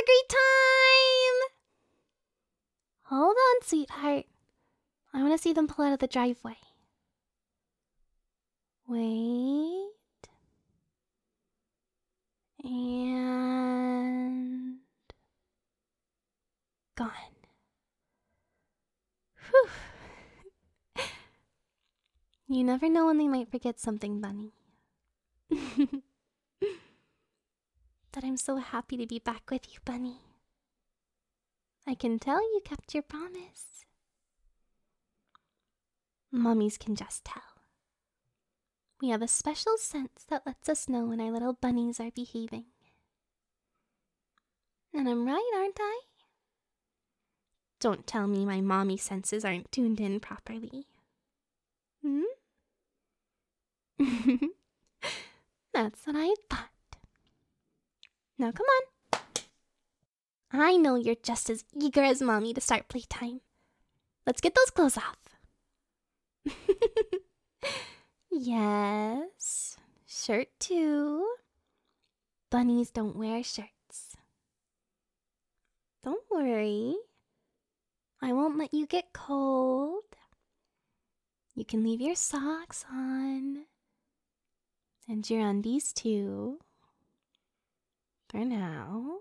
a great time! Hold on, sweetheart. I want to see them pull out of the driveway. Wait. And... gone. Whew. You never know when they might forget something, Bunny. But I'm so happy to be back with you, Bunny. I can tell you kept your promise. Mummies can just tell. We have a special sense that lets us know when our little bunnies are behaving. And I'm right, aren't I? Don't tell me my mommy senses aren't tuned in properly. Hmm? That's what I thought. Now come on. I know you're just as eager as Mommy to start playtime. Let's get those clothes off. Yes, shirt too. Bunnies don't wear shirts. Don't worry. I won't let you get cold. You can leave your socks on. And your undies too. For now.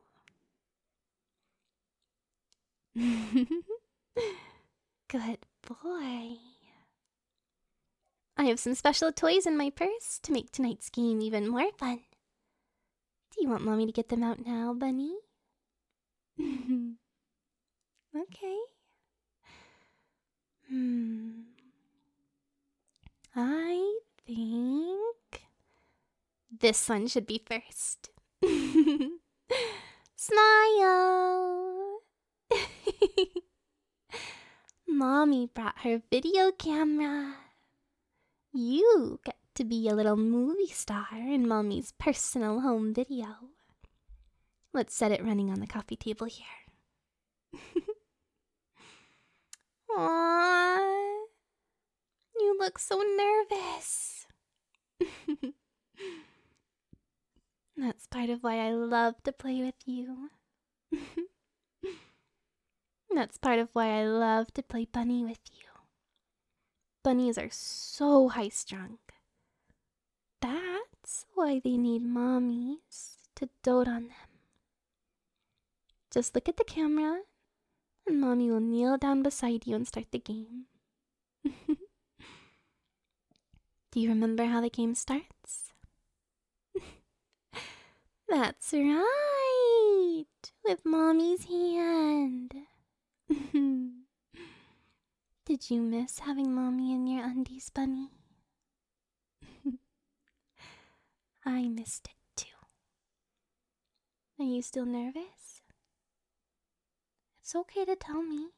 Good boy. I have some special toys in my purse to make tonight's game even more fun. Do you want Mommy to get them out now, Bunny? Okay. I think this one should be first. Smile! Mommy brought her video camera. You get to be a little movie star in Mommy's personal home video. Let's set it running on the coffee table here. Aww, you look so nervous. That's part of why I love to play with you. That's part of why I love to play bunny with you. Bunnies are so high-strung. That's why they need mommies to dote on them. Just look at the camera, and Mommy will kneel down beside you and start the game. Do you remember how the game starts? That's right! With Mommy's hand. Did you miss having Mommy in your undies, Bunny? I missed it too. Are you still nervous? It's okay to tell me.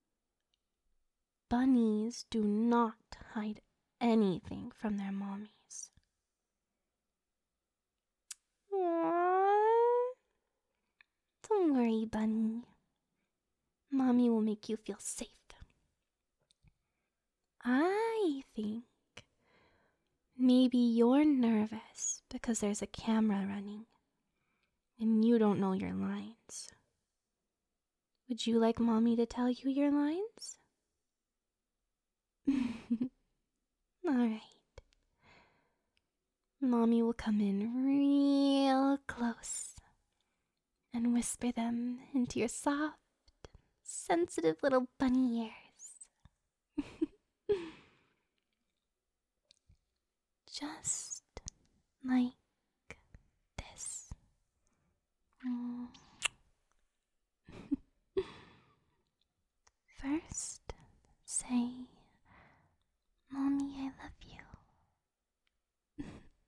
Bunnies do not hide anything from their mommies. Aww. Don't worry, Bunny. Mommy will make you feel safe. I think maybe you're nervous because there's a camera running and you don't know your lines. Would you like Mommy to tell you your lines? Alright. Mommy will come in real close and whisper them into your soft, sensitive little bunny ears. Just like this. First, say, Mommy, I love you.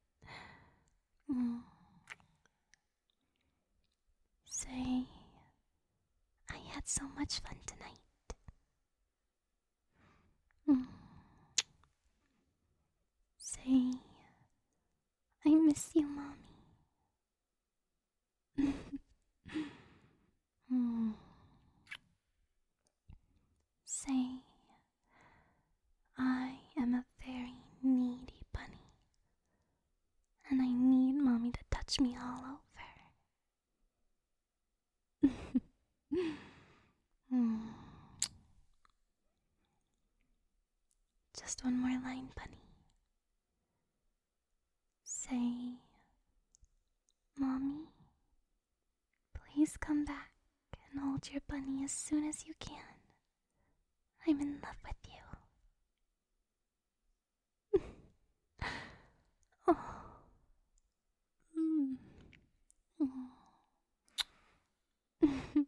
Say, I had so much fun tonight. Say, I miss you, Mommy. Say, I am a very needy bunny, and I need Mommy to touch me all over. Mm. Just one more line, Bunny. Say, Mommy, please come back and hold your bunny as soon as you can. I'm in love with you. Oh. Mm. Mm.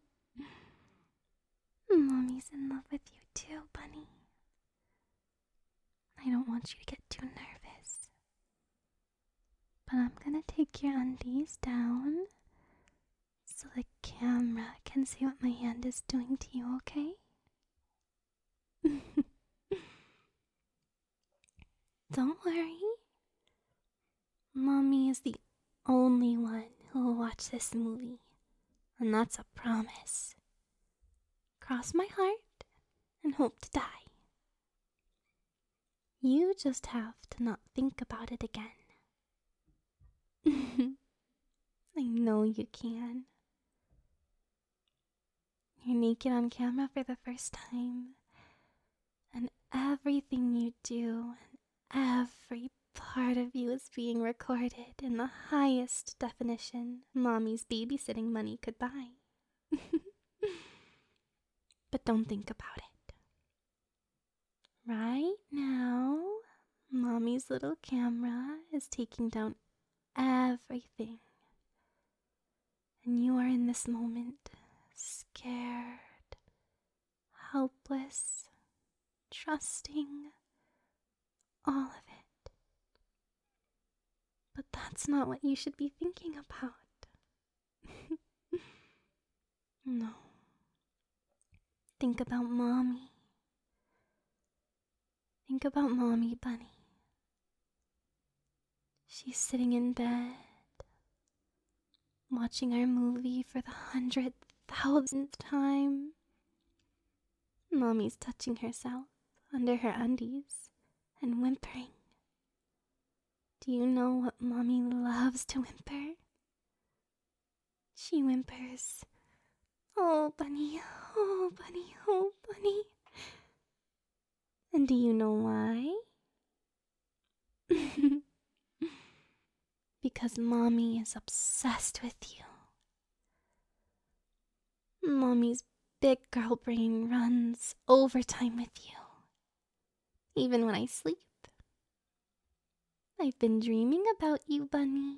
Mommy's in love with you too, Bunny. I don't want you to get too nervous. But I'm gonna take your undies down so the camera can see what my hand is doing to you, okay? Don't worry. Mommy is the only one who will watch this movie. And that's a promise. Cross my heart and hope to die. You just have to not think about it again. I know you can. You're naked on camera for the first time, and everything you do and every part of you is being recorded in the highest definition Mommy's babysitting money could buy. But don't think about it. Right now, Mommy's little camera is taking down everything. And you are in this moment scared, helpless, trusting, all of it. But that's not what you should be thinking about. No. Think about Mommy. Think about Mommy, Bunny. She's sitting in bed, watching our movie for the 100,000th time. Mommy's touching herself under her undies and whimpering. Do you know what Mommy loves to whimper? She whimpers, "Oh, Bunny, oh, Bunny, oh, Bunny." And do you know why? Because Mommy is obsessed with you. Mommy's big girl brain runs overtime with you. Even when I sleep. I've been dreaming about you, Bunny.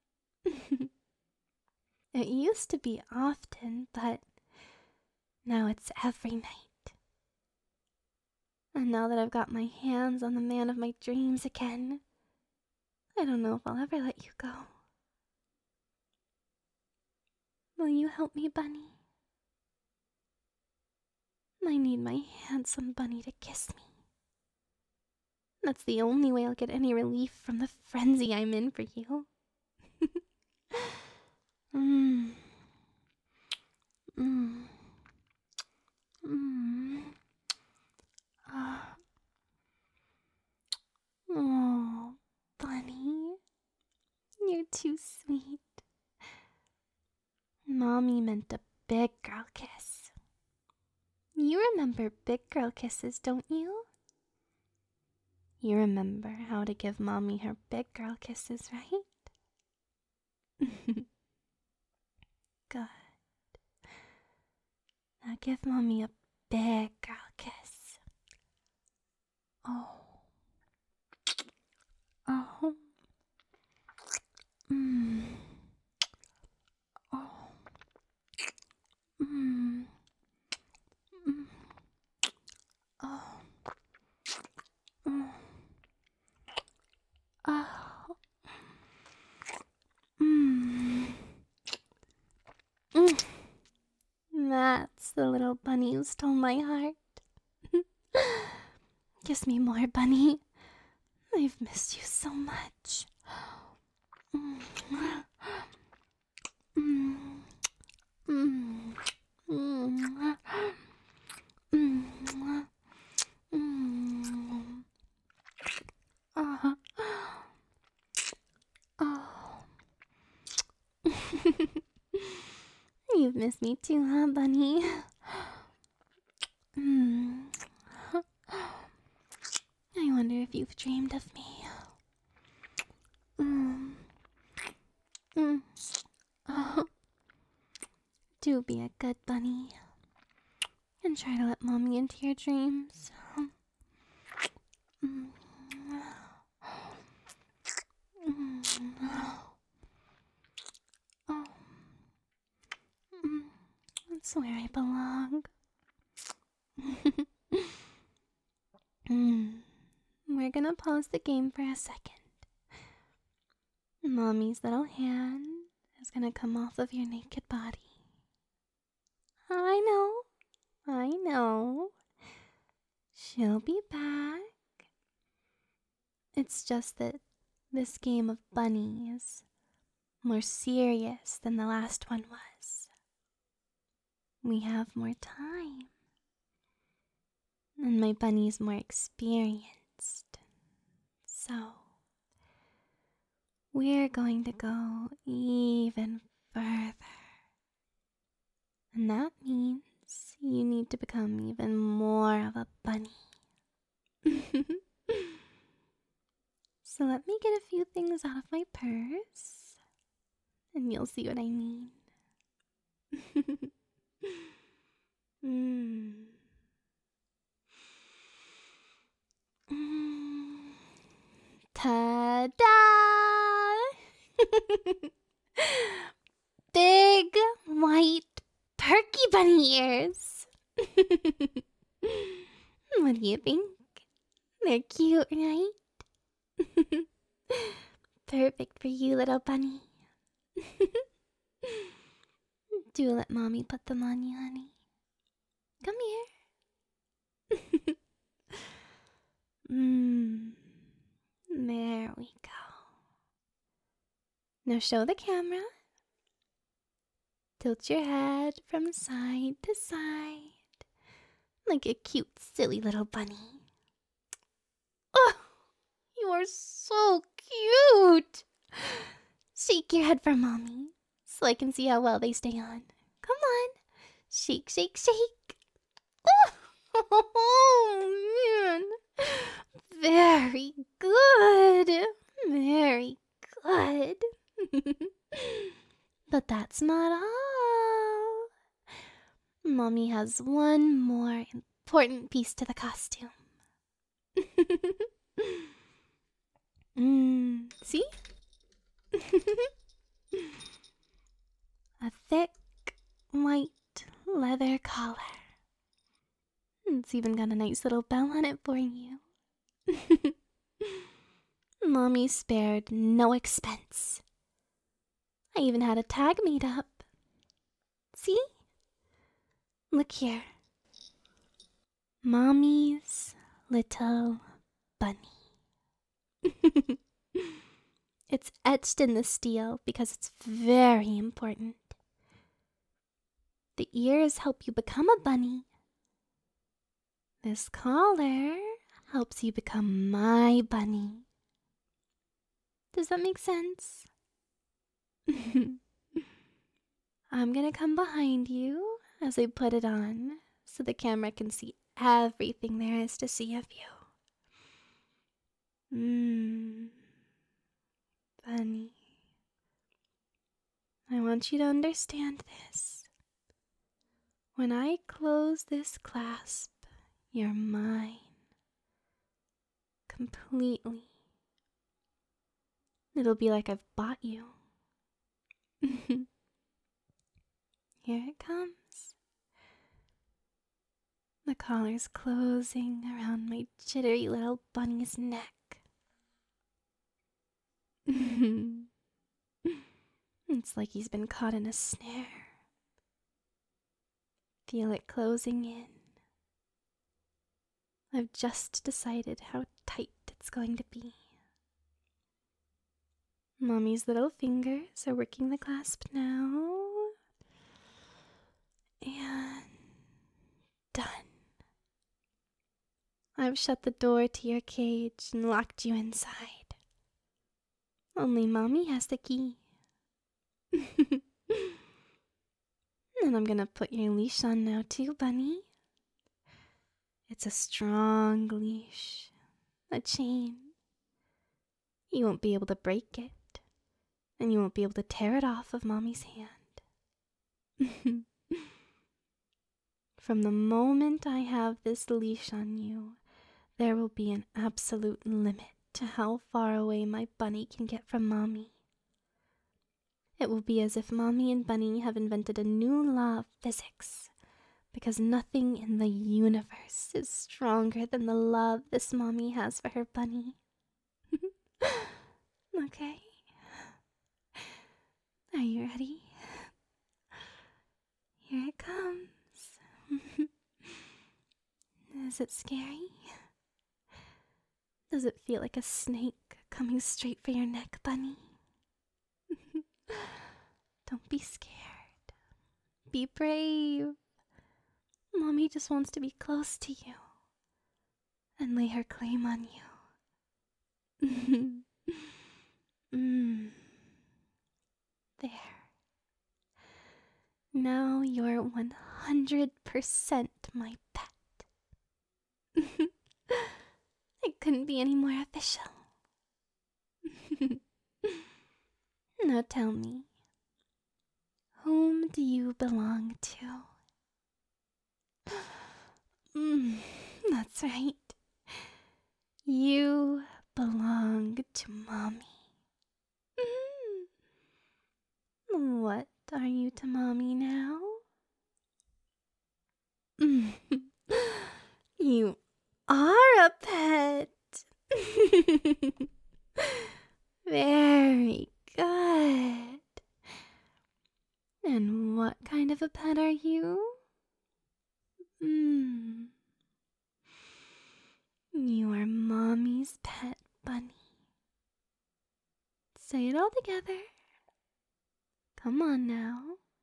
It used to be often, but now it's every night. And now that I've got my hands on the man of my dreams again, I don't know if I'll ever let you go. Will you help me, Bunny? I need my handsome bunny to kiss me. That's the only way I'll get any relief from the frenzy I'm in for you. Mmm. Mmm. Mmm. Oh, Bunny. You're too sweet. Mommy meant a big girl kiss. You remember big girl kisses, don't you? You remember how to give Mommy her big girl kisses, right? Good. Now give Mommy a big girl kiss. Oh. Oh. Mmm. Oh. Mmm. Mm. Oh. Mm. Oh. Mmm. Mm. That's the little bunny who stole my heart. Kiss me more, Bunny. I've missed you so much. Mm. Mm. Mm. Mm. Mm. Mm. Oh. Oh. You've missed me too, huh, Bunny? wonder if you've dreamed of me. Mm. Mm. Oh. Do be a good bunny and try to let mommy into your dreams. Mm. Mm. Oh. Mm. That's where I belong. We're gonna pause the game for a second. Mommy's little hand is gonna come off of your naked body. I know. She'll be back. It's just that this game of bunny is more serious than the last one was. We have more time. And my bunny's more experienced. So, we're going to go even further. And that means you need to become even more of a bunny. So let me get a few things out of my purse, and you'll see what I mean. mm. Ta-da! Big, white, perky bunny ears. What do you think? They're cute, right? Perfect for you, little bunny. Do let mommy put them on you, honey. Come here. There we go. Now show the camera. Tilt your head from side to side like a cute, silly little bunny. Oh, you are so cute. Shake your head for mommy so I can see how well they stay on. Come on. Shake, shake, shake. Oh, man. Very good. Very good. But that's not all. Mommy has one more important piece to the costume. See? A thick, white leather collar. It's even got a nice little bell on it for you. Mommy spared no expense. I even had a tag made up. See? Look here. Mommy's little bunny. It's etched in the steel because it's very important. The ears help you become a bunny. This collar helps you become my bunny. Does that make sense? I'm gonna come behind you as I put it on so the camera can see everything there is to see of you. Bunny. I want you to understand this. When I close this clasp, you're mine. Completely. It'll be like I've bought you. Here it comes. The collar's closing around my jittery little bunny's neck. It's like he's been caught in a snare. Feel it closing in. I've just decided how tight it's going to be. Mommy's little fingers are working the clasp now. And done. I've shut the door to your cage and locked you inside. Only Mommy has the key. And I'm gonna put your leash on now too, Bunny. It's a strong leash. A chain. You won't be able to break it, and you won't be able to tear it off of Mommy's hand. From the moment I have this leash on you, there will be an absolute limit to how far away my bunny can get from Mommy. It will be as if Mommy and Bunny have invented a new law of physics, because nothing in the universe is stronger than the love this Mommy has for her bunny. Okay? Are you ready? Here it comes. Is it scary? Does it feel like a snake coming straight for your neck, Bunny? Don't be scared. Be brave. Mommy just wants to be close to you and lay her claim on you. There. Now you're 100% my pet. It couldn't be any more official. Now tell me, whom do you belong to? That's right. You belong to Mommy. What are you to Mommy now? You are a pet. Very good. And what kind of a pet are you? You are Mommy's pet bunny. Say it all together. Come on now.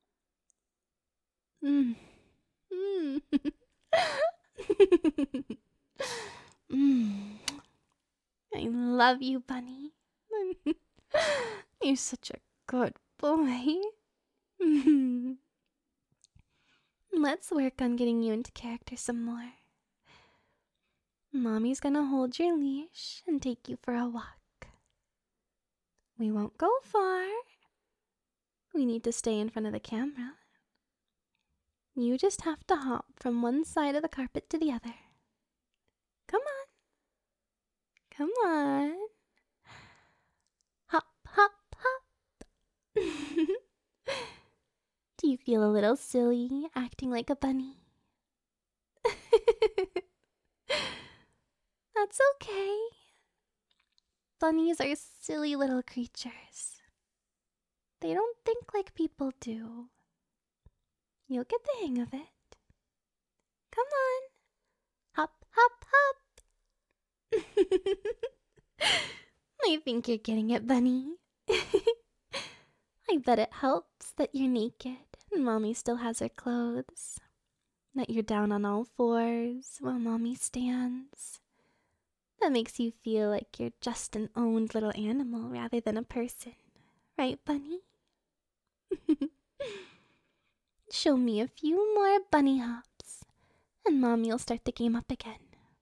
I love you, Bunny. You're such a good boy. Let's work on getting you into character some more. Mommy's gonna hold your leash and take you for a walk. We won't go far. We need to stay in front of the camera. You just have to hop from one side of the carpet to the other. Come on. Come on. Hop, hop, hop. Do you feel a little silly acting like a bunny? That's okay. Bunnies are silly little creatures. They don't think like people do. You'll get the hang of it. Come on. Hop, hop, hop. I think you're getting it, Bunny. I bet it helps that you're naked and Mommy still has her clothes. That you're down on all fours while Mommy stands. That makes you feel like you're just an owned little animal rather than a person. Right, Bunny? Show me a few more bunny hops, and Mommy'll start the game up again.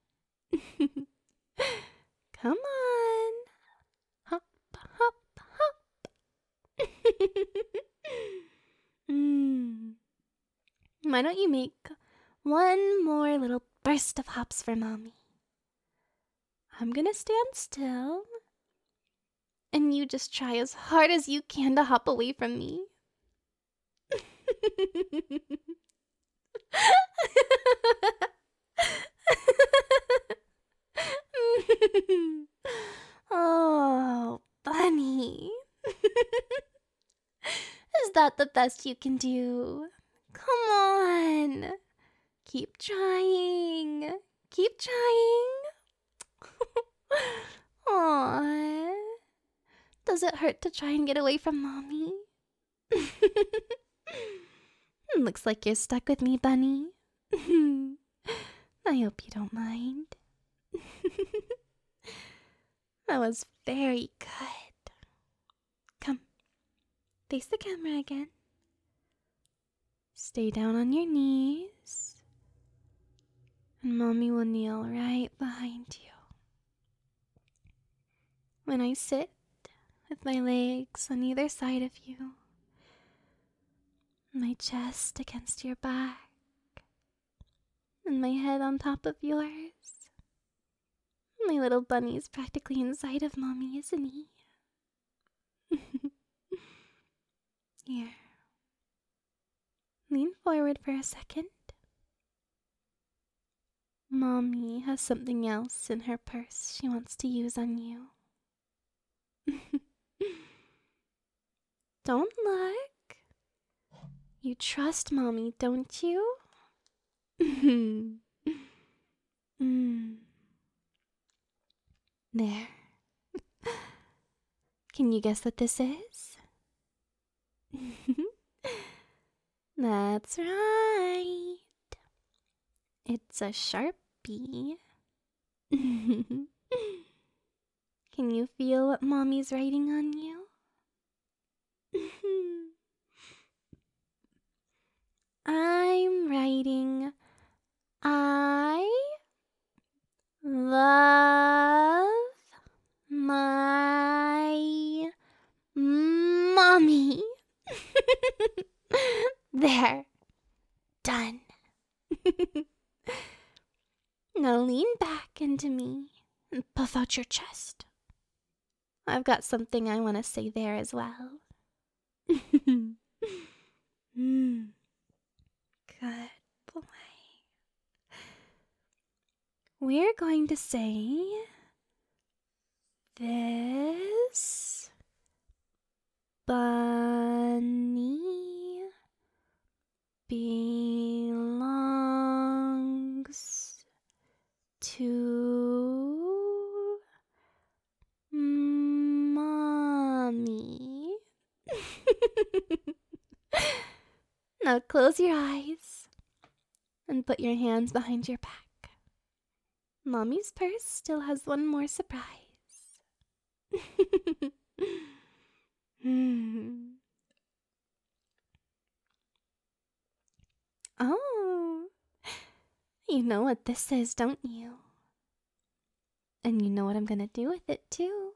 Come on. Hop, hop, hop. Why don't you make one more little burst of hops for Mommy? I'm gonna stand still, and you just try as hard as you can to hop away from me. Oh, Bunny. Is that the best you can do? Come on. Keep trying. Keep trying. Aww. Does it hurt to try and get away from Mommy? Looks like you're stuck with me, Bunny. I hope you don't mind. That was very good. Come, face the camera again. Stay down on your knees. And Mommy will kneel right behind you. when I sit with my legs on either side of you, my chest against your back, and my head on top of yours. My little bunny's practically inside of Mommy, isn't he? Here. Lean forward for a second. Mommy has something else in her purse she wants to use on you. Don't look. You trust Mommy, don't you? There. Can you guess what this is? That's right. It's a Sharpie. Can you feel what Mommy's writing on you? I'm writing, I love my Mommy. There. Done. Now lean back into me and puff out your chest. I've got something I want to say there as well. Good boy. We're going to say this bunny belongs to Mommy. Now close your eyes and put your hands behind your back. Mommy's purse still has one more surprise. Oh, you know what this is, don't you? And you know what I'm gonna do with it, too.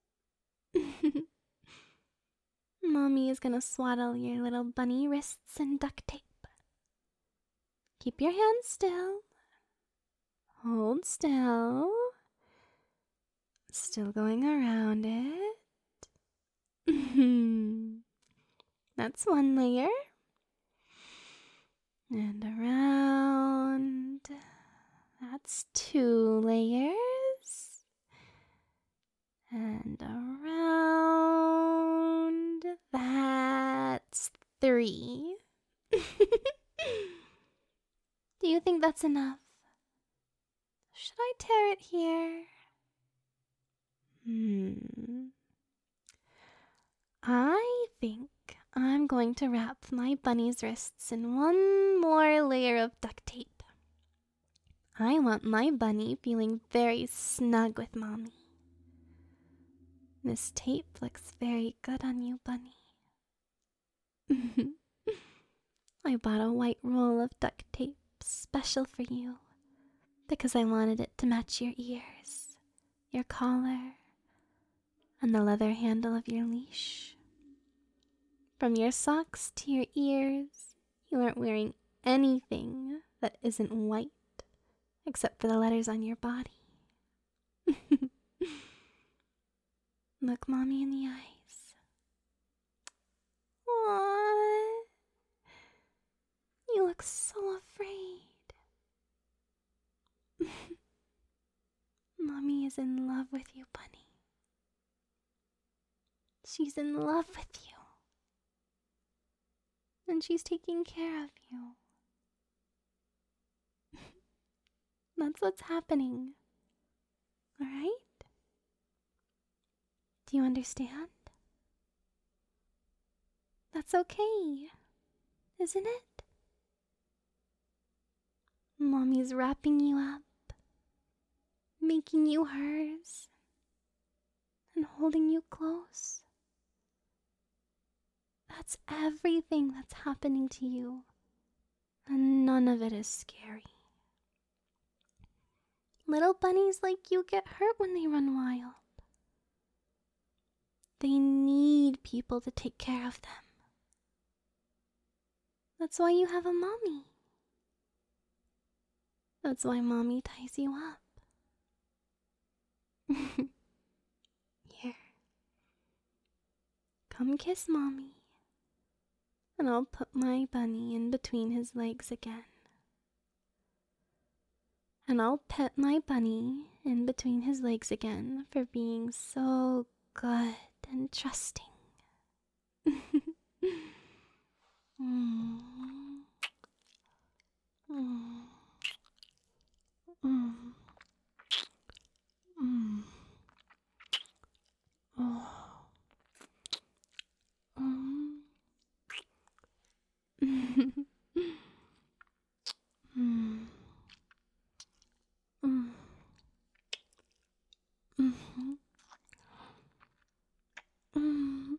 Mommy is gonna swaddle your little bunny wrists in duct tape. Keep your hands still. Hold still. Still going around it. That's one layer. And around. That's 2 layers. And around. That's 3. Do you think that's enough? Should I tear it here? I think I'm going to wrap my bunny's wrists in one more layer of duct tape. I want my bunny feeling very snug with Mommy. This tape looks very good on you, Bunny. I bought a white roll of duct tape special for you because I wanted it to match your ears, your collar, and the leather handle of your leash. From your socks to your ears, you aren't wearing anything that isn't white, except for the letters on your body. Look Mommy in the eyes. Aww. You look so afraid. Mommy is in love with you, Bunny. She's in love with you. And she's taking care of you. That's what's happening. Alright? Do you understand? That's okay, isn't it? Mommy's wrapping you up, making you hers, and holding you close. That's everything that's happening to you, and none of it is scary. Little bunnies like you get hurt when they run wild. They need people to take care of them. That's why you have a mommy. That's why mommy ties you up. Here. Come kiss mommy. And I'll put my bunny in between his legs again. And I'll pet my bunny in between his legs again for being so good and trusting. Mm. Mm. Mm. Mm. Oh. Mm. Mm. Mm. Mhm. Mm.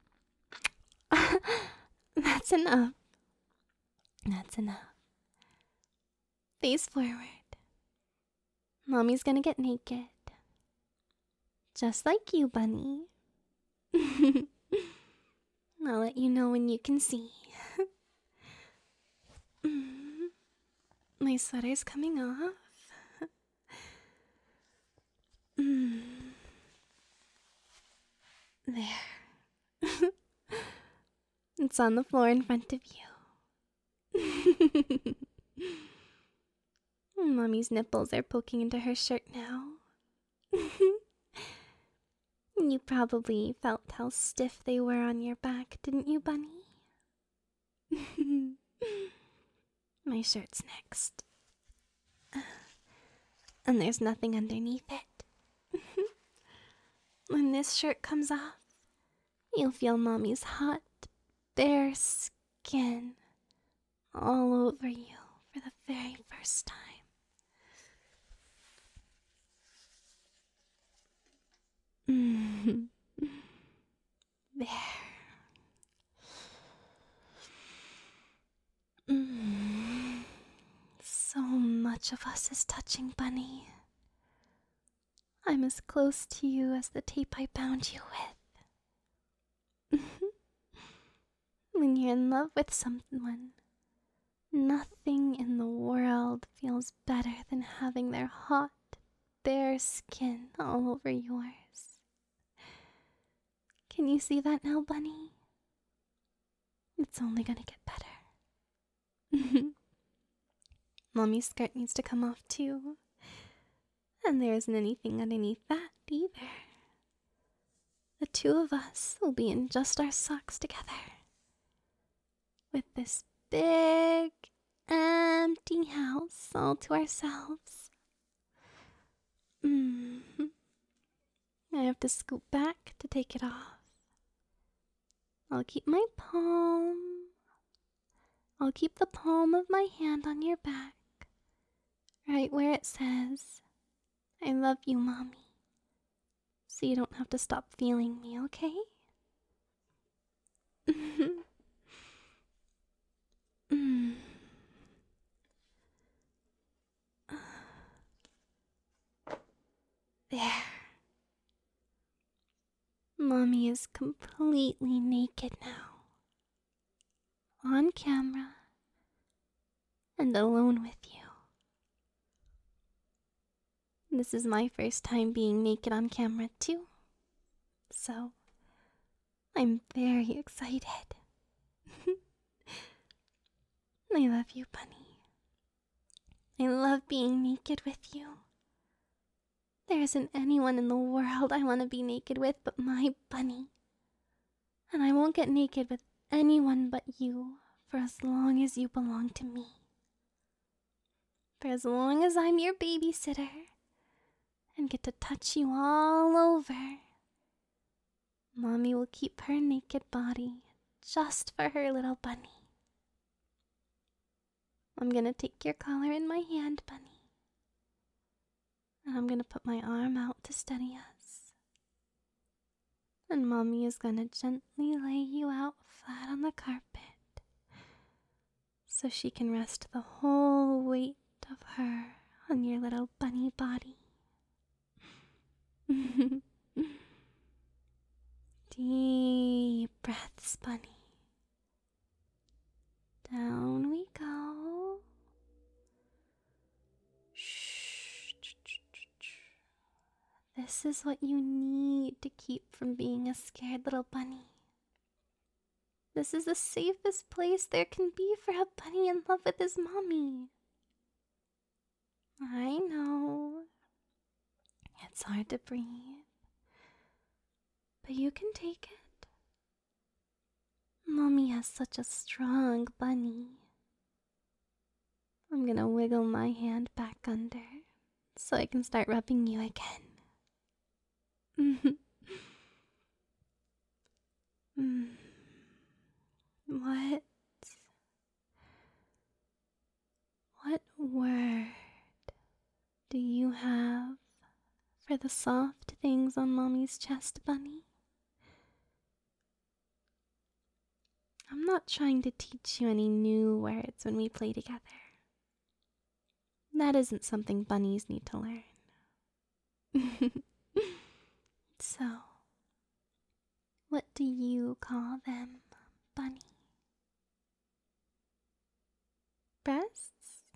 That's enough. That's enough. Face forward. Mommy's gonna get naked. Just like you, bunny. I'll let you know when you can see. Mm. My sweater's coming off. Mm. There. It's on the floor in front of you. Mommy's nipples are poking into her shirt now. You probably felt how stiff they were on your back, didn't you, bunny? My shirt's next. And there's nothing underneath it. When this shirt comes off, you'll feel mommy's hot, bare skin all over you for the very first time. There. So much of us is touching, bunny. I'm as close to you as the tape I bound you with. When you're in love with someone, nothing in the world feels better than having their hot, bare skin all over yours. Can you see that now, bunny? It's only gonna get better. Mommy's skirt needs to come off too. And there isn't anything underneath that either. The two of us will be in just our socks together. With this big, empty house all to ourselves. I have to scoot back to take it off. I'll keep my palm. I'll keep the palm of my hand on your back, right where it says, I love you, Mommy. So you don't have to stop feeling me, okay? There. Mommy is completely naked now. On camera. And alone with you. This is my first time being naked on camera too. So, I'm very excited. I love you, bunny. I love being naked with you. There isn't anyone in the world I want to be naked with but my bunny. And I won't get naked with anyone but you for as long as you belong to me. For as long as I'm your babysitter and get to touch you all over, Mommy will keep her naked body just for her little bunny. I'm gonna take your collar in my hand, bunny. And I'm gonna put my arm out to steady us. And Mommy is gonna gently lay you out flat on the carpet so she can rest the whole weight of her on your little bunny body. Deep breaths, bunny. Down we go. Shh. This is what you need to keep from being a scared little bunny. This is the safest place there can be for a bunny in love with his mommy. I know. It's hard to breathe. But you can take it. Mommy has such a strong bunny. I'm gonna wiggle my hand back under so I can start rubbing you again. What? What word do you have for the soft things on Mommy's chest, bunny? I'm not trying to teach you any new words when we play together. That isn't something bunnies need to learn. So, what do you call them, bunny? Breasts?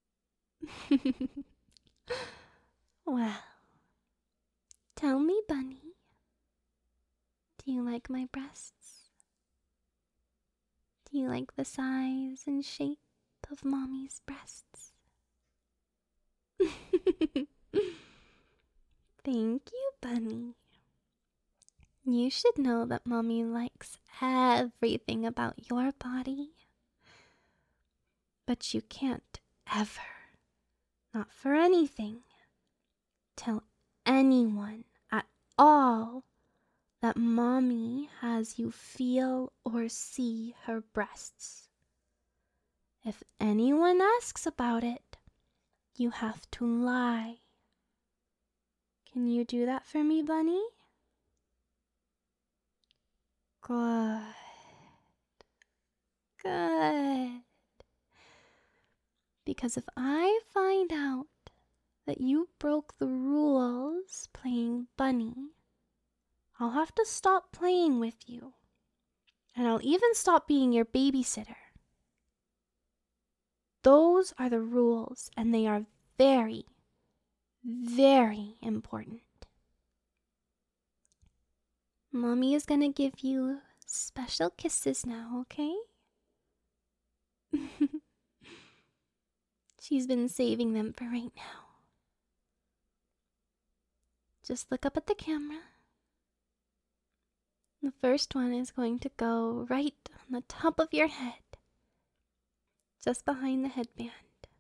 Well, tell me, bunny, do you like my breasts? Do you like the size and shape of Mommy's breasts? Thank you, bunny. You should know that Mommy likes everything about your body. But you can't ever, not for anything, tell anyone at all that Mommy has you feel or see her breasts. If anyone asks about it, you have to lie. Can you do that for me, bunny? Good. Good. Because if I find out that you broke the rules playing bunny, I'll have to stop playing with you. And I'll even stop being your babysitter. Those are the rules, and they are very, very important. Mommy is gonna give you special kisses now, okay? She's been saving them for right now. Just look up at the camera. The first one is going to go right on the top of your head, just behind the headband.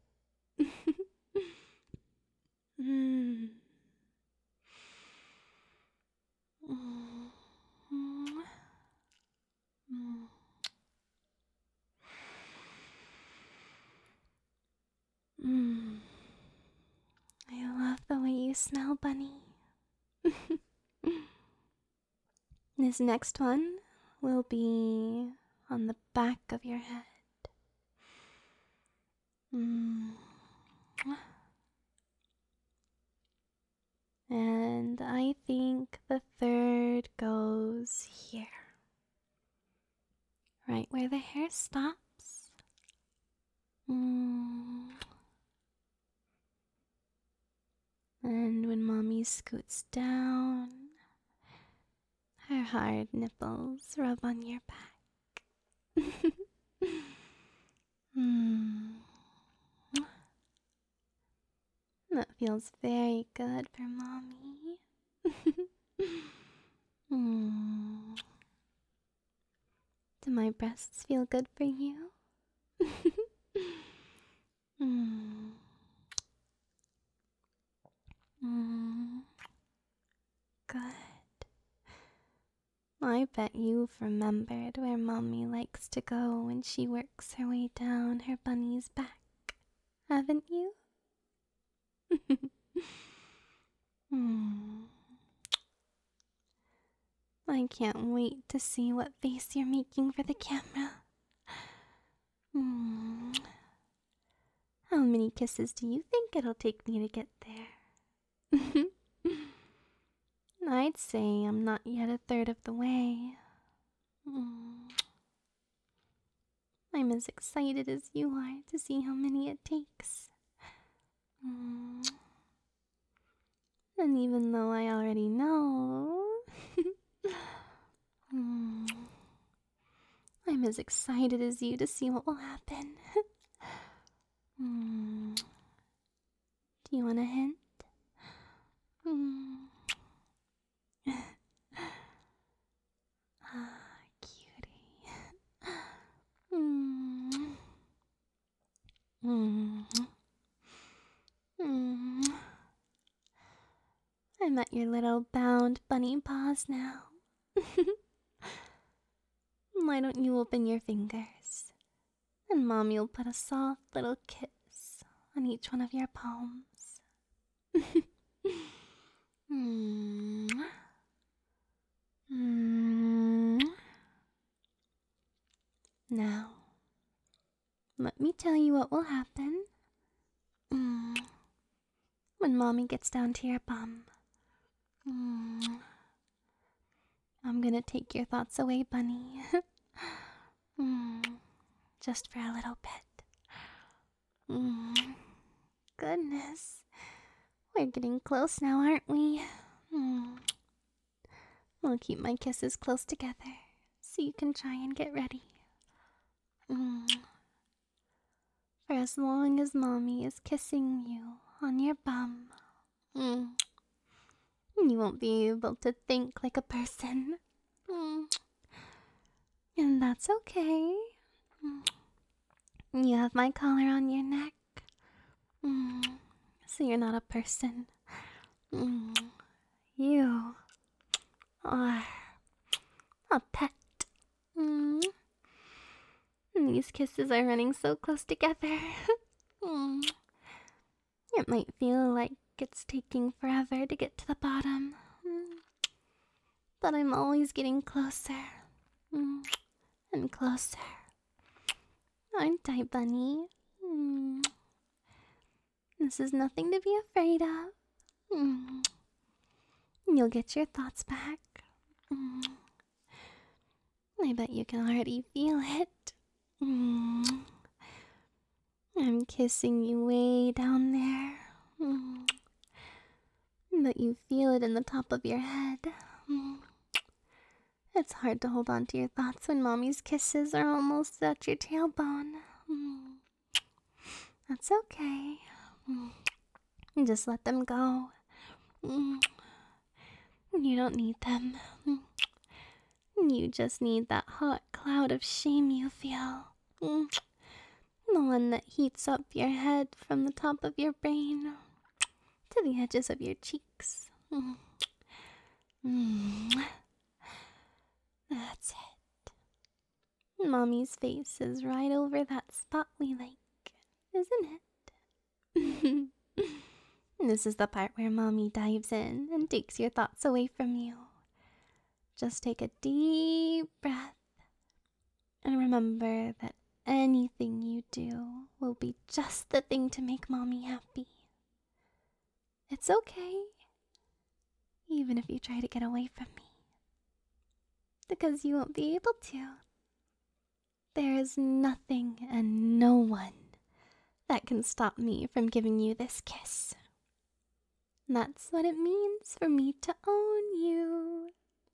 I love the way you smell, bunny. This next one will be on the back of your head. And I think the third goes here. Right where the hair stops. And when Mommy scoots down, her hard nipples rub on your back. That feels very good for Mommy. Do my breasts feel good for you? Good. I bet you've remembered where Mommy likes to go when she works her way down her bunny's back, haven't you? I can't wait to see what face you're making for the camera. How many kisses do you think it'll take me to get there? I'd say I'm not yet a third of the way. Mm. I'm as excited as you are to see how many it takes. Mm. And even though I already know, mm, I'm as excited as you to see what will happen. Mm. Do you want a hint? Mm. Cutie. Mm. Mm. Mm. I'm at your little bound bunny paws now. Why don't you open your fingers? And Mommy'll put a soft little kiss on each one of your palms. Mm. Mm. Now, let me tell you what will happen. Mm. When Mommy gets down to your bum. Mm. I'm gonna take your thoughts away, Bunny. Mm. Just for a little bit. Mm. Goodness. We're getting close now, aren't we? Mm. I'll keep my kisses close together so you can try and get ready. Mm. For as long as Mommy is kissing you on your bum, you won't be able to think like a person. Mm. And that's okay. Mm. You have my collar on your neck. Mm. So you're not a person. Mm. You are a pet. Mm. And these kisses are running so close together. Mm. It might feel like it's taking forever to get to the bottom. Mm. But I'm always getting closer. Mm. And closer. Aren't I, Bunny? Mm. This is nothing to be afraid of. Mm. You'll get your thoughts back. Mm. I bet you can already feel it. Mm. I'm kissing you way down there. Mm. But you feel it in the top of your head. Mm. It's hard to hold on to your thoughts when Mommy's kisses are almost at your tailbone. Mm. That's okay. Mm. Just let them go. Mm. You don't need them. Mm. You just need that hot cloud of shame you feel. Mm. The one that heats up your head from the top of your brain to the edges of your cheeks. Mm. Mm. That's it. Mommy's face is right over that spot we like, isn't it? This is the part where Mommy dives in and takes your thoughts away from you. Just take a deep breath and remember that anything you do will be just the thing to make Mommy happy. It's okay, even if you try to get away from me, because you won't be able to. There is nothing and no one that can stop me from giving you this kiss. That's what it means for me to own you.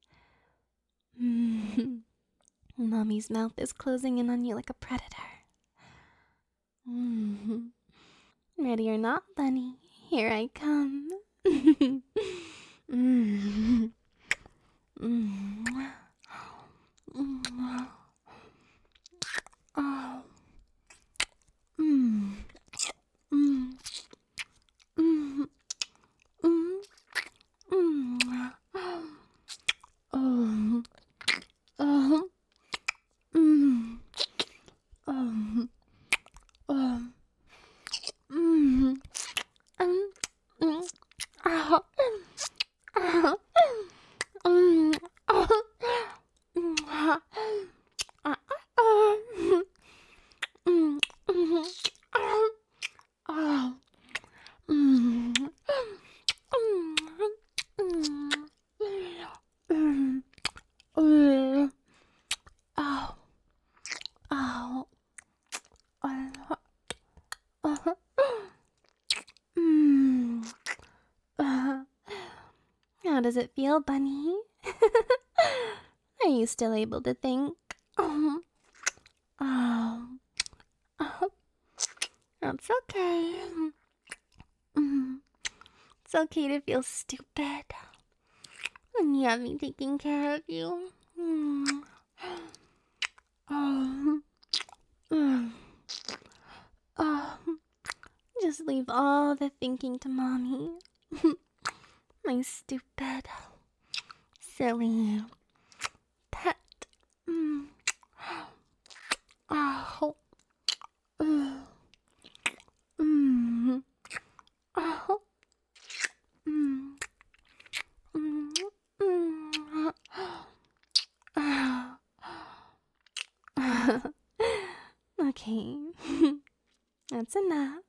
Mommy's mouth is closing in on you like a predator. Ready or not, Bunny, here I come. Oh. How does it feel, Bunny? Are you still able to think? Oh, oh, oh, that's okay. It's okay to feel stupid when you have me taking care of you. Oh, oh, just leave all the thinking to mommy. My stupid, silly pet. Oh. Oh. Okay, that's enough.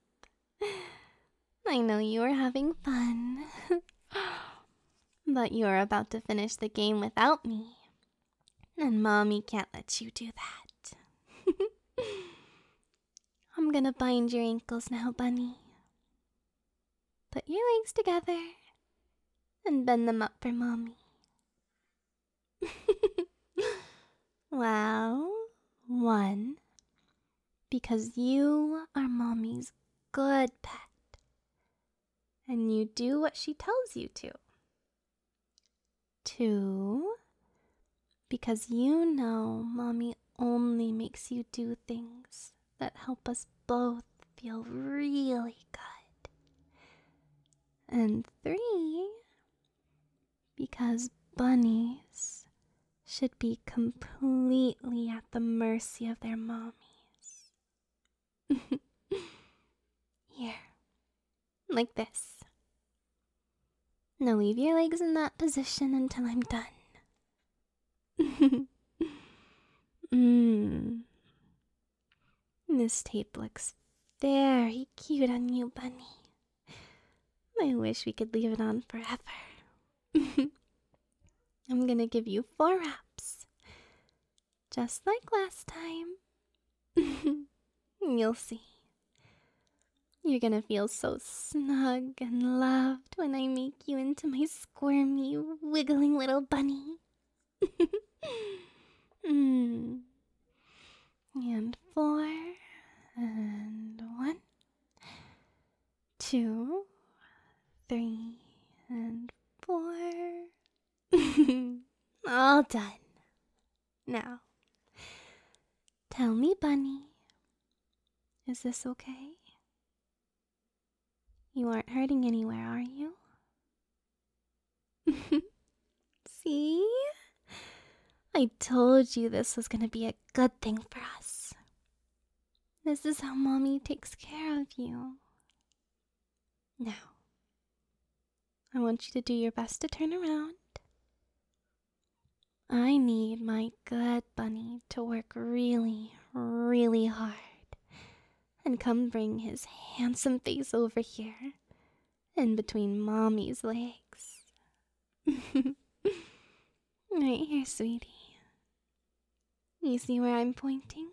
I know you are having fun, but you're about to finish the game without me, and mommy can't let you do that. I'm gonna bind your ankles now, Bunny. Put your legs together and bend them up for mommy. Well, one, because you are mommy's good pet, and you do what she tells you to. Two, because you know mommy only makes you do things that help us both feel really good. And three, because bunnies should be completely at the mercy of their mommies. Here, like this. Now leave your legs in that position until I'm done. This tape looks very cute on you, Bunny. I wish we could leave it on forever. I'm gonna give you 4 wraps, just like last time. You'll see. You're gonna feel so snug and loved when I make you into my squirmy, wiggling little bunny. And 4, and 1, 2, 3, and 4. All done. Now, tell me, Bunny, is this okay? You aren't hurting anywhere, are you? See? I told you this was gonna be a good thing for us. This is how mommy takes care of you. Now, I want you to do your best to turn around. I need my good bunny to work really, really hard and come bring his handsome face over here in between mommy's legs. Right here, sweetie. You see where I'm pointing?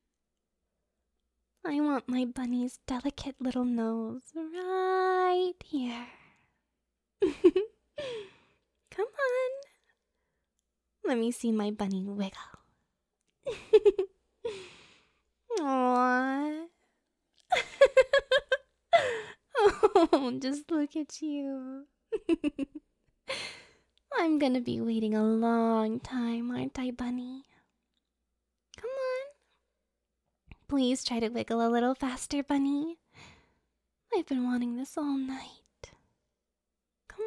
I want my bunny's delicate little nose right here. Come on. Let me see my bunny wiggle. Aww. Oh, just look at you. I'm gonna be waiting a long time, aren't I, Bunny? Come on. Please try to wiggle a little faster, Bunny. I've been wanting this all night. Come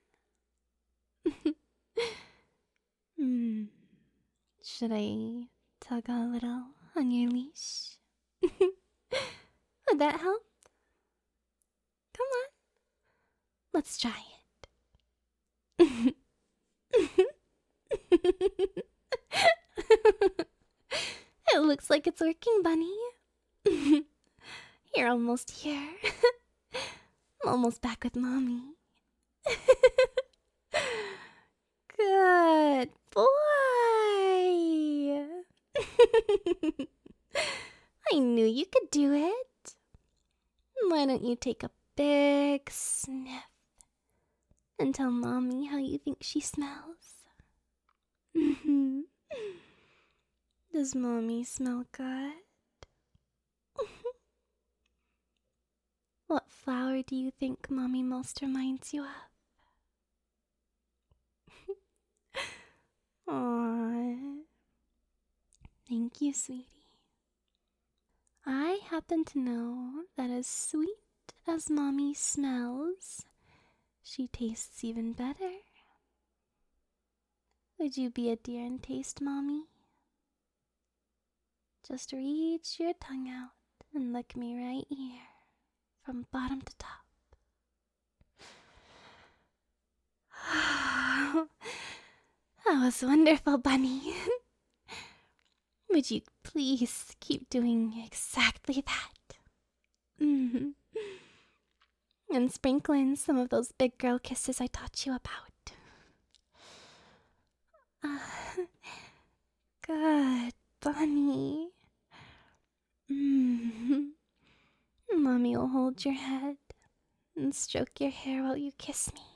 on. Should I tug a little on your leash? Would that help? Come on. Let's try it. It looks like it's working, Bunny. You're almost here. I'm almost back with mommy. Good boy. I knew you could do it. Why don't you take a big sniff and tell Mommy how you think she smells. Does Mommy smell good? What flower do you think Mommy most reminds you of? Aww. Thank you, sweetie. I happen to know that as sweet as Mommy smells, she tastes even better. Would you be a dear and taste Mommy? Just reach your tongue out and lick me right here, from bottom to top. That was wonderful, Bunny. Would you please keep doing exactly that? And sprinkle in some of those big girl kisses I taught you about. Good, Bunny. Mommy will hold your head and stroke your hair while you kiss me.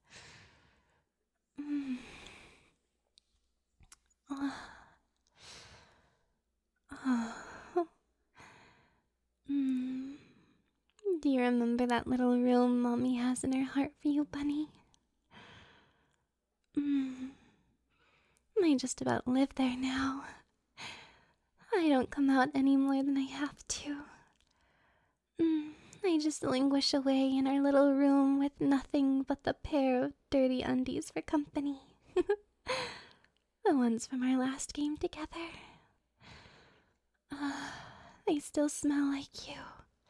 Do you remember that little room Mommy has in her heart for you, Bunny? I just about live there now. I don't come out any more than I have to. I just languish away in our little room with nothing but the pair of dirty undies for company. The ones from our last game together. They still smell like you.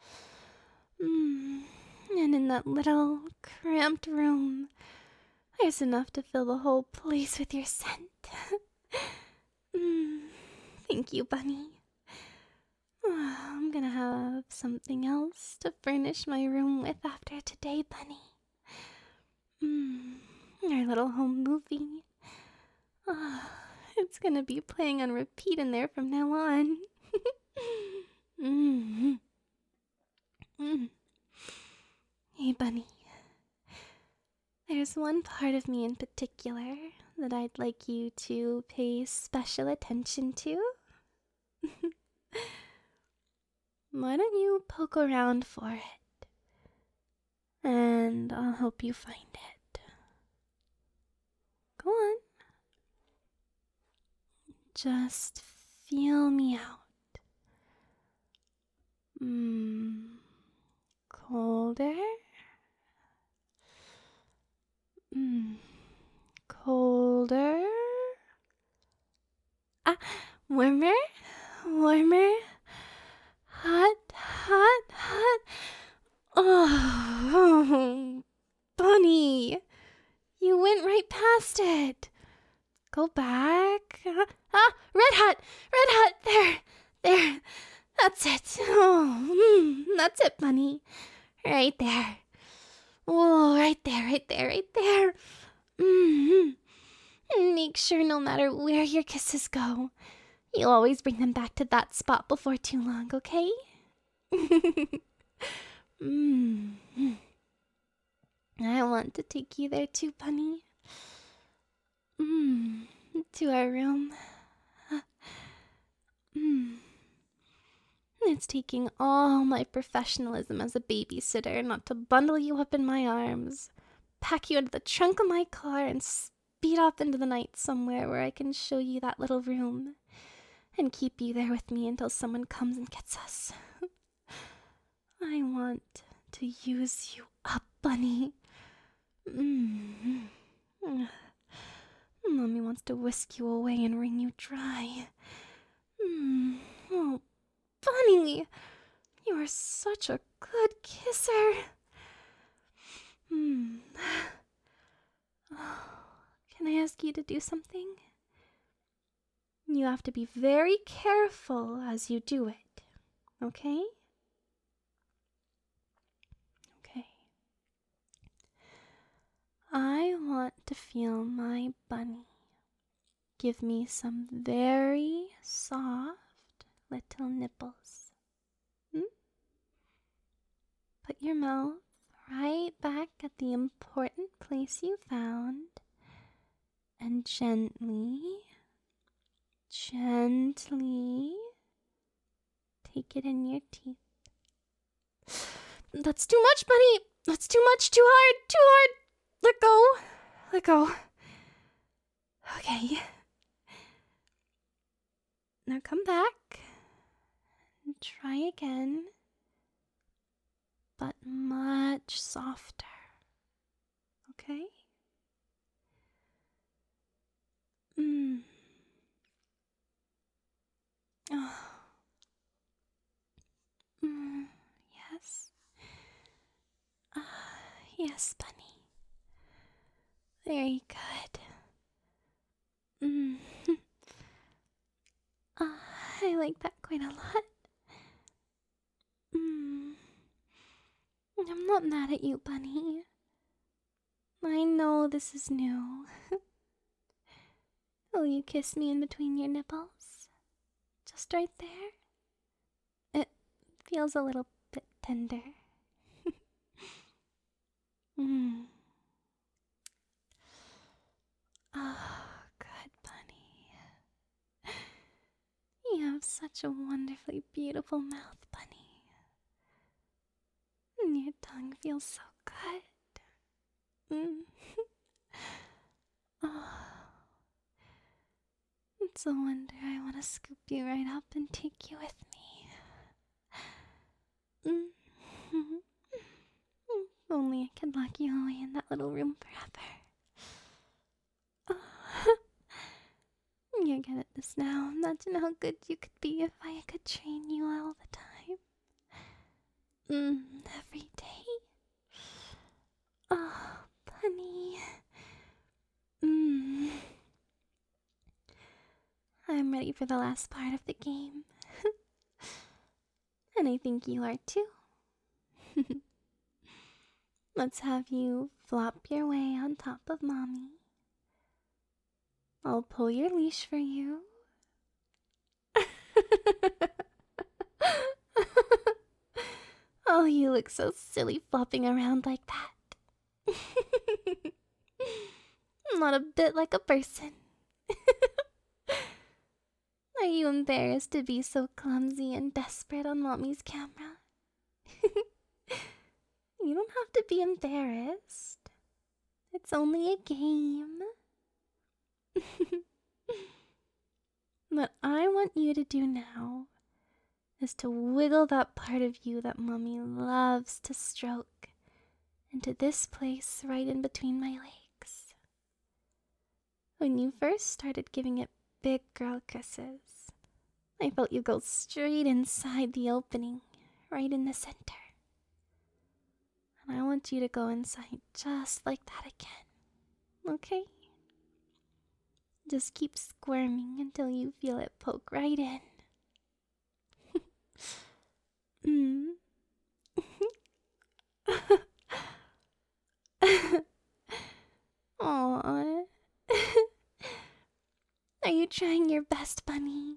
And in that little cramped room, there's enough to fill the whole place with your scent. Thank you, Bunny. I'm gonna have something else to furnish my room with after today, Bunny. Our little home movie. It's gonna be playing on repeat in there from now on. Hey, Bunny. There's one part of me in particular that I'd like you to pay special attention to. Why don't you poke around for it? And I'll help you find it. Go on. Just feel me out. Colder. Colder. Warmer. Warmer. Hot, hot, hot. Oh, Bunny. You went right past it. Go back. Red hot. Red hot. There. That's it. Oh, that's it, Bunny. Right there. Oh, right there. Make sure no matter where your kisses go, you'll always bring them back to that spot before too long, okay? I want to take you there too, Bunny. To our room. It's taking all my professionalism as a babysitter not to bundle you up in my arms, pack you into the trunk of my car, and speed off into the night somewhere where I can show you that little room and keep you there with me until someone comes and gets us. I want to use you up, Bunny. Mommy wants to whisk you away and wring you dry. Oh, Bunny, you are such a good kisser. Can I ask you to do something? You have to be very careful as you do it, okay? Okay. I want to feel my bunny give me some very soft little nipples. Put your mouth right back at the important place you found and gently take it in your teeth. That's too much, Bunny! That's too much, too hard, too hard! Let go! Let go. Okay. Now come back and try again, but much softer. Okay? Oh. Yes. Yes, Bunny. Very good. I like that quite a lot. I'm not mad at you, Bunny. I know this is new. Will you kiss me in between your nipples? Just right there? It feels a little bit tender. Oh, good, Bunny. You have such a wonderfully beautiful mouth, Bunny. And your tongue feels so good. Oh, it's a wonder I want to scoop you right up and take you with me. If only I could lock you away in that little room forever. You're good at this now. Imagine how good you could be if I could train you all the time. Every day. Oh, Bunny. I'm ready for the last part of the game. And I think you are too. Let's have you flop your way on top of Mommy. I'll pull your leash for you. Oh, you look so silly flopping around like that. Not a bit like a person. Are you embarrassed to be so clumsy and desperate on Mommy's camera? You don't have to be embarrassed. It's only a game. What I want you to do now is to wiggle that part of you that Mommy loves to stroke into this place right in between my legs. When you first started giving it big girl kisses, I felt you go straight inside the opening, right in the center. And I want you to go inside just like that again, okay? Just keep squirming until you feel it poke right in. Aww. Are you trying your best, Bunny?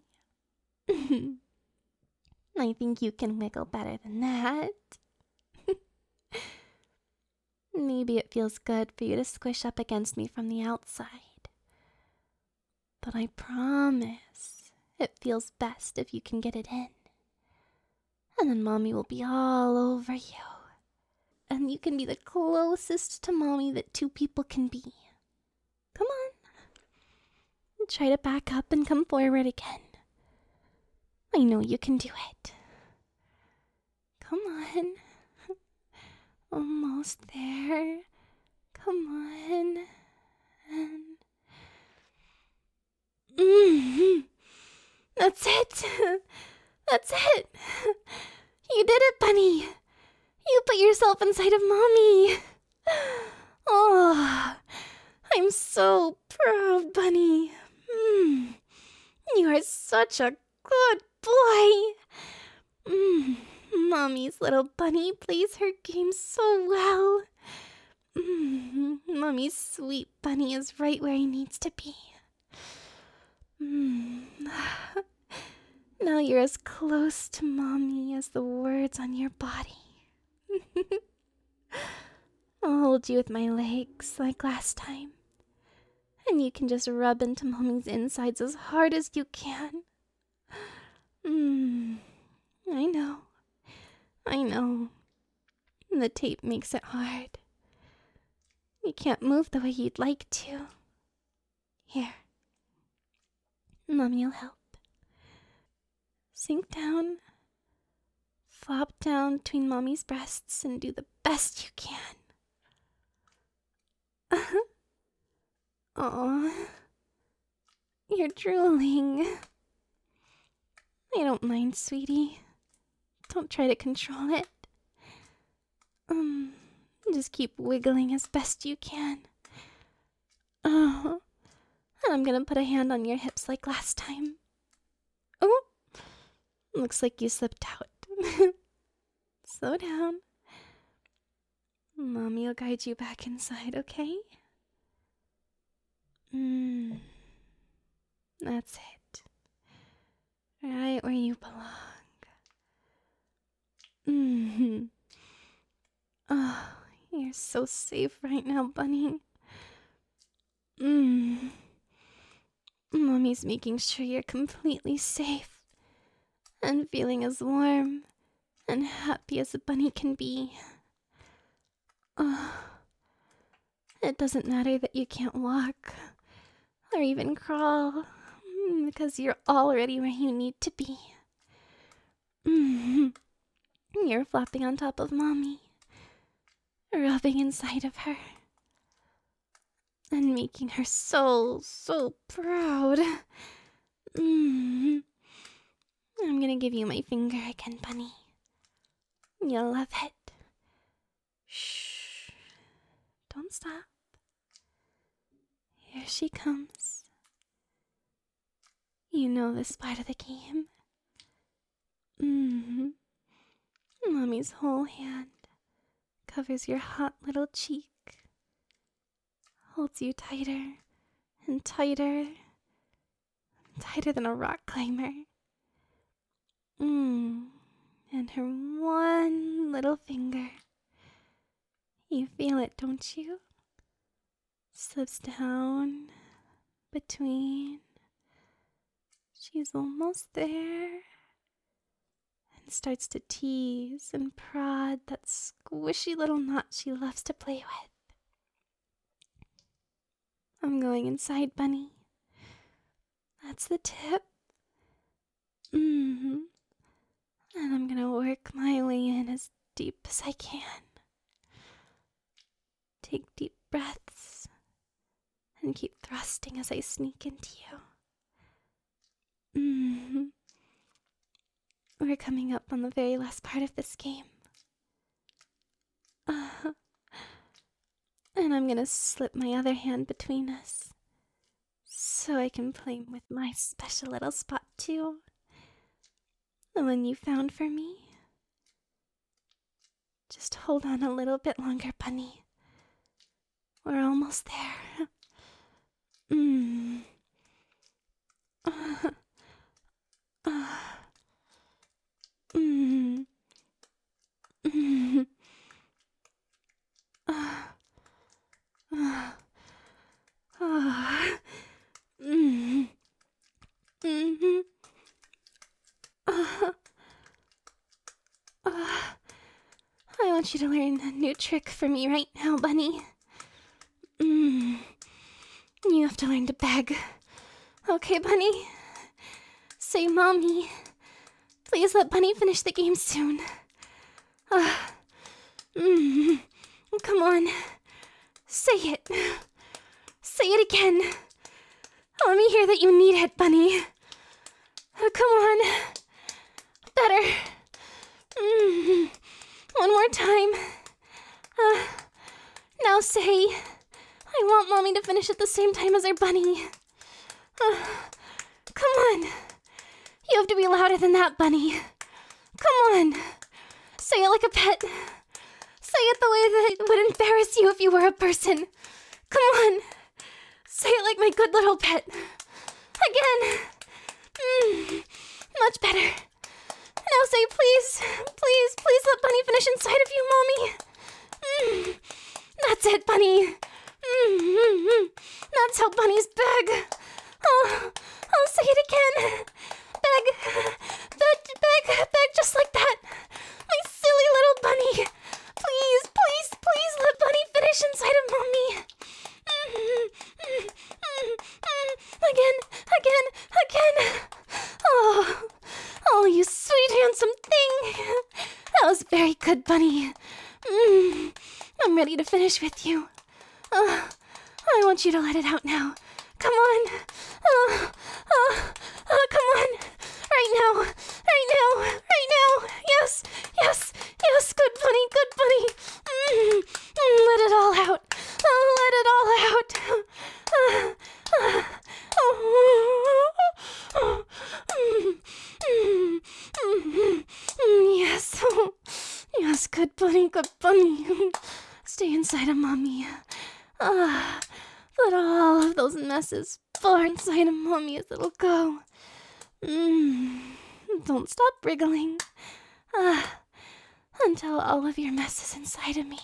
I think you can wiggle better than that. Maybe it feels good for you to squish up against me from the outside. But I promise it feels best if you can get it in. And then Mommy will be all over you. And you can be the closest to Mommy that two people can be. Come on. Try to back up and come forward again. I know you can do it. Come on. Almost there. Come on. And... That's it. That's it. You did it, Bunny. You put yourself inside of Mommy. Oh, I'm so proud, Bunny. You are such a good boy. Mommy's little bunny plays her game so well. Mommy's sweet bunny is right where he needs to be. Now you're as close to Mommy as the words on your body. I'll hold you with my legs like last time. And you can just rub into Mommy's insides as hard as you can. I know. I know. The tape makes it hard. You can't move the way you'd like to. Here. Mommy'll help. Sink down. Flop down between Mommy's breasts and do the best you can. Aw. You're drooling. I don't mind, sweetie. Don't try to control it. Just keep wiggling as best you can. Oh, and I'm gonna put a hand on your hips like last time. Oh, looks like you slipped out. Slow down. Mommy will guide you back inside, okay? That's it. Right where you belong. Oh, you're so safe right now, bunny. Mommy's making sure you're completely safe and feeling as warm and happy as a bunny can be. It doesn't matter that you can't walk or even crawl because you're already where you need to be. You're flopping on top of Mommy, rubbing inside of her, and making her so proud. I'm gonna give you my finger again, bunny. You'll love it. Shh. Don't stop. Here she comes. You know this part of the game. Mommy's whole hand covers your hot little cheek, holds you tighter and tighter, tighter than a rock climber. And her one little finger, you feel it, don't you? Slips down between. She's almost there. And starts to tease and prod that squishy little knot she loves to play with. I'm going inside, bunny. That's the tip. And I'm gonna work my way in as deep as I can. Take deep breaths and keep thrusting as I sneak into you. We're coming up on the very last part of this game. And I'm gonna slip my other hand between us so I can play with my special little spot too. The one you found for me. Just hold on a little bit longer, bunny. We're almost there. I want you to learn a new trick for me right now, bunny. You have to learn to beg. Okay, bunny? Say, Mommy. Please let Bunny finish the game soon. Come on. Say it. Say it again. Let me hear that you need it, Bunny. Come on. Better. One more time. Now say, I want Mommy to finish at the same time as our bunny. Come on. You have to be louder than that, Bunny. Come on. Say it like a pet. Say it the way that it would embarrass you if you were a person. Come on. Say it like my good little pet. Again. Much better. Now say please, please, please let Bunny finish inside of you, Mommy. That's it, Bunny. That's how bunnies beg. Oh, I'll say it again. Beg, just like that. My silly little bunny. Please, let Bunny finish inside of Mommy. Again. Oh, you sweet, handsome thing. That was very good, Bunny. I'm ready to finish with you. I want you to let it out now. Come on. Come on. Right now. Yes. Good bunny. Let it all out. Let it all out. Yes, good bunny. Stay inside of Mommy. Let all of those messes far inside of Mommy as it'll go. Don't stop wriggling. Until all of your mess is inside of me.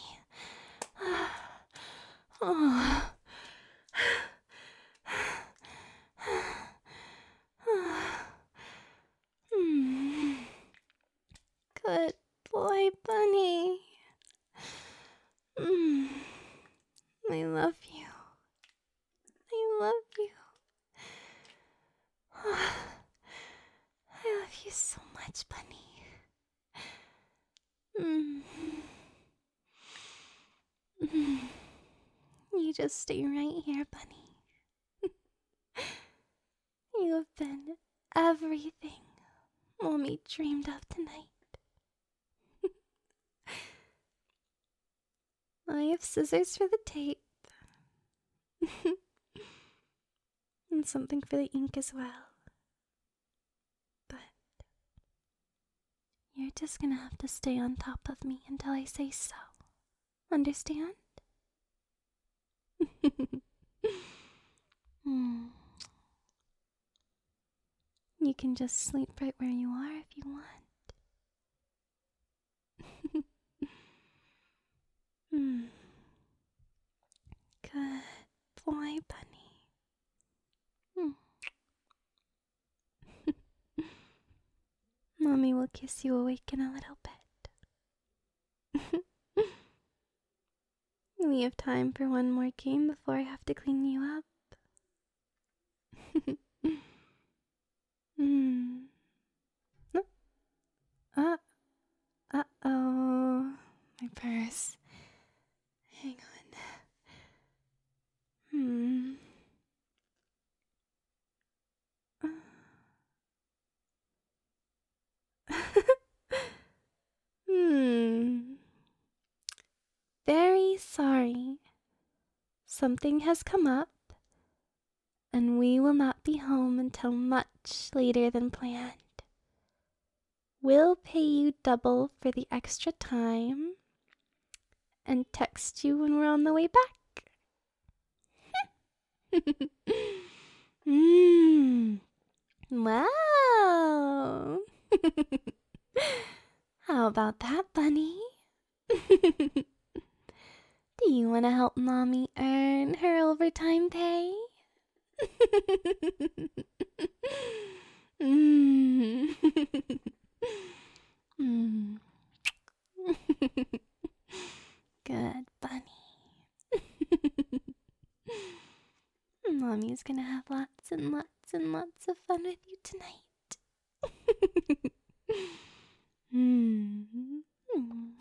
Good boy, Bunny. I love you. I love you so much, Bunny. You just stay right here, Bunny. You have been everything Mommy dreamed of tonight. I have scissors for the tape. And something for the ink as well. But you're just gonna have to stay on top of me until I say so. Understand? You can just sleep right where you are if you want. Good boy, Bunny. Mommy will kiss you awake in a little bit. We have time for one more game before I have to clean you up. Uh-oh. My purse. Hang on. Very sorry. Something has come up, and we will not be home until much later than planned. We'll pay you double for the extra time and text you when we're on the way back. Wow. How about that, Bunny? Do you want to help Mommy earn her overtime pay? Good Bunny. Mommy's gonna have lots and lots of fun with you tonight.